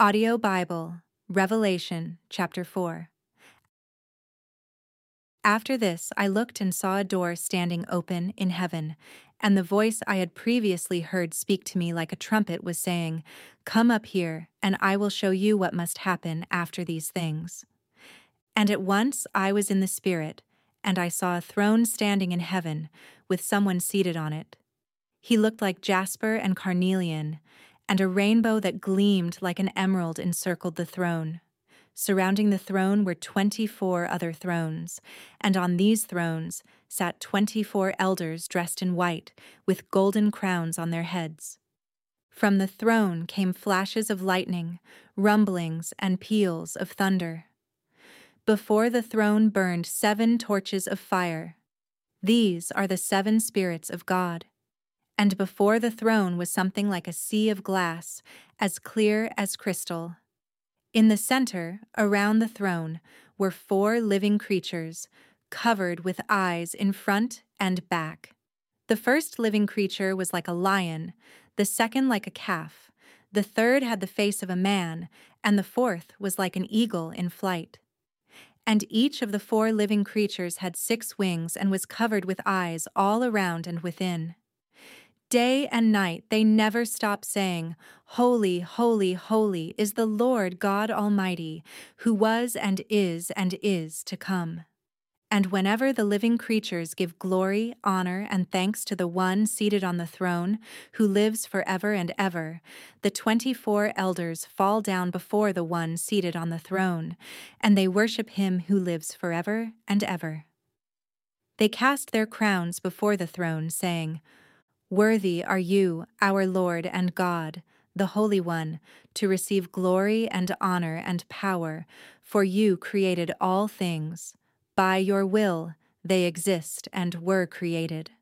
Audio Bible, Revelation chapter 4. After this I looked and saw a door standing open in heaven, and the voice I had previously heard speak to me like a trumpet was saying, "Come up here, and I will show you what must happen after these things." And at once I was in the Spirit, and I saw a throne standing in heaven, with someone seated on it. He looked like jasper and carnelian, and a rainbow that gleamed like an emerald encircled the throne. Surrounding the throne were 24 other thrones, and on these thrones sat 24 elders dressed in white, with golden crowns on their heads. From the throne came flashes of lightning, rumblings, and peals of thunder. Before the throne burned 7 torches of fire. These are the 7 spirits of God. And before the throne was something like a sea of glass, as clear as crystal. In the center, around the throne, were 4 living creatures, covered with eyes in front and back. The first living creature was like a lion, the second like a calf, the third had the face of a man, and the fourth was like an eagle in flight. And each of the 4 living creatures had 6 wings and was covered with eyes all around and within. Day and night they never stop saying, "Holy, holy, holy is the Lord God Almighty, who was and is to come." And whenever the living creatures give glory, honor, and thanks to the one seated on the throne, who lives forever and ever, the 24 elders fall down before the one seated on the throne, and they worship him who lives forever and ever. They cast their crowns before the throne, saying, "Worthy are you, our Lord and God, the Holy One, to receive glory and honor and power, for you created all things. By your will they exist and were created."